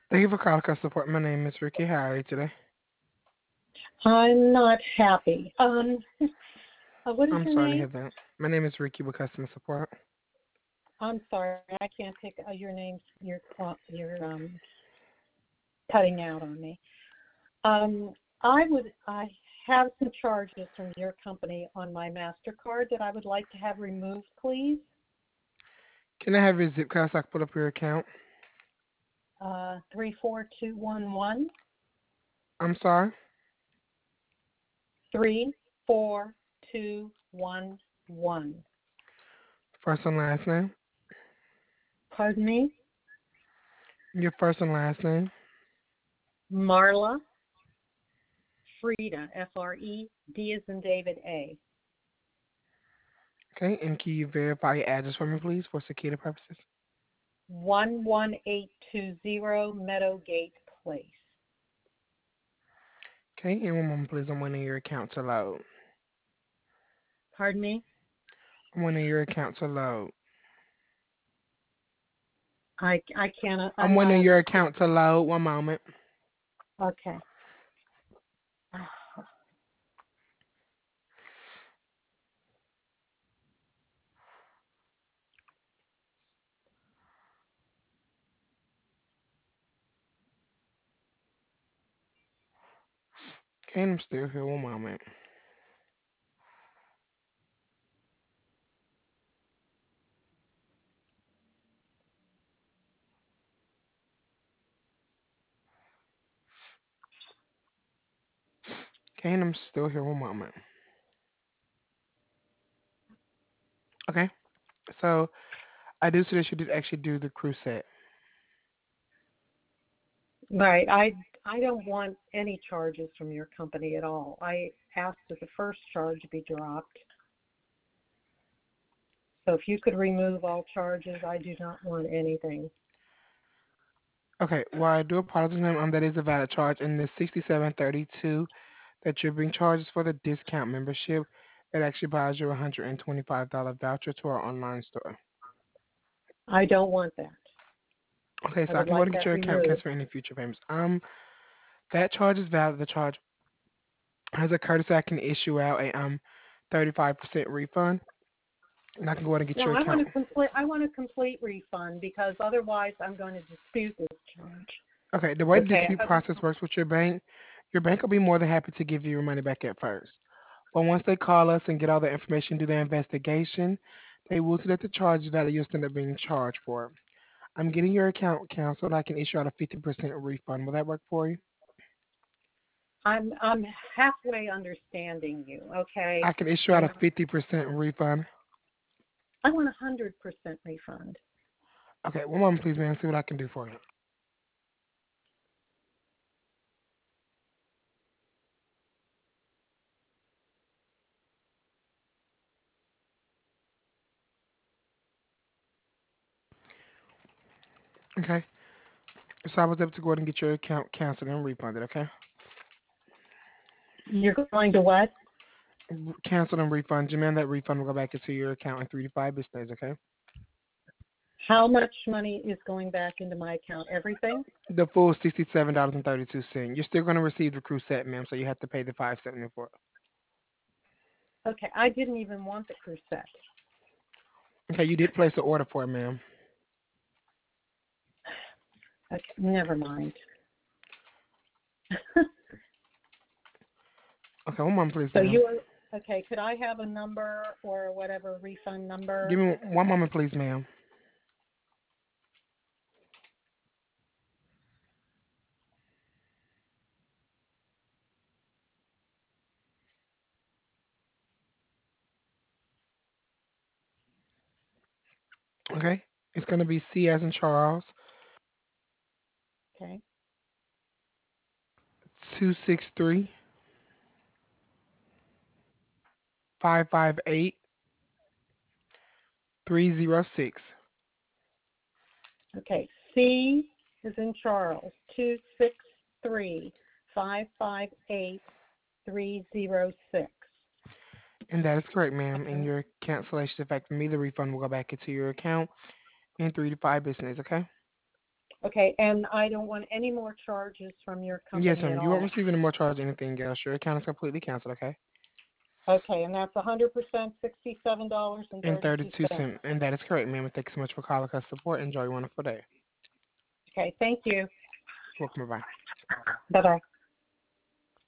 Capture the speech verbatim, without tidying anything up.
Thank you for calling customer support. My name is Ricky. How are you today? I'm not happy. Um, uh, what is I'm your sorry to name? hear that. My name is Ricky with customer support. I'm sorry, I can't pick uh, your names. You're uh, you're um, cutting out on me. Um, I would I have some charges from your company on my Mastercard that I would like to have removed, please. Can I have your zip code so I can pull up your account? Uh, three four two one one I'm sorry. three four two one one. First and last name. Pardon me, Your first and last name. Marla Frida. F R E D as in David A. Okay. And can you verify your address for me, please, for security purposes? one one eight two zero Meadowgate Place. Okay. And one moment, please. I'm waiting on your account to load. Pardon me? I'm waiting on your account to load. I, I can't, I'm I'm waiting not on your understanding. account to load. One moment. Okay. Okay. And I'm still here. One moment. Okay. And I'm still here. One moment. Okay. So I do see that you did actually do the cruise set. Right. I, I don't want any charges from your company at all. I asked that the first charge be dropped. So if you could remove all charges, I do not want anything. Okay, well, I do apologize, ma'am. Um, that is a valid charge, and the sixty-seven thirty-two that you're being charged is for the discount membership. It actually buys you a one hundred twenty-five dollars voucher to our online store. I don't want that. Okay, I so I would can go ahead like and get that your account removed. canceled for any future payments. Um, that charge is valid. The charge as a courtesy, I can issue out a um thirty-five percent refund, and I can go ahead and get No, your I want account. a complete, I want a complete refund because otherwise I'm going to dispute this charge. Okay, the way the Okay. dispute I, process works with your bank, your bank will be more than happy to give you your money back at first. But once they call us and get all the information, do their investigation, they will see that the charge value you'll end up being charged for. I'm getting your account canceled. I can issue out a fifty percent refund. Will that work for you? I'm, I'm halfway understanding you. Okay. I can issue out I'm a fifty percent refund. I want a hundred percent refund. Okay, one moment, please, ma'am. See what I can do for you. Okay, so I was able to go ahead and get your account canceled and refunded. Okay, You're going to what? R- canceled and refunded. You, ma'am. That refund will go back into your account in three to five business days. Okay, How much money is going back into my account? Everything? the full sixty-seven dollars and thirty-two cents. You're still going to receive the cruise set, ma'am. So you have to pay the five seventy-four. Okay, I didn't even want the cruise set. Okay, you did place an order for it, ma'am. Okay, never mind. Okay, one moment, please, So ma'am. you are okay. Could I have a number or whatever refund Give number? me one moment, please, ma'am. Okay, it's gonna be C as in Charles, Okay. two six three five five eight three zero six. Okay. C is in Charles. Two six three five five eight three zero six. And that is correct, ma'am. And And your cancellation affecting me, the refund will go back into your account in three to five business days. Okay. Okay, and I don't want any more charges from your Yes, company ma'am. at You won't all. receive any more charge or anything else. Your account is completely canceled, okay? Okay, and that's one hundred percent sixty-seven dollars and And thirty-two thirty-two cents. cents. And that is correct, ma'am. Thank you so much for calling us support. Enjoy your wonderful day. Okay, thank you. Welcome. Bye. Bye bye.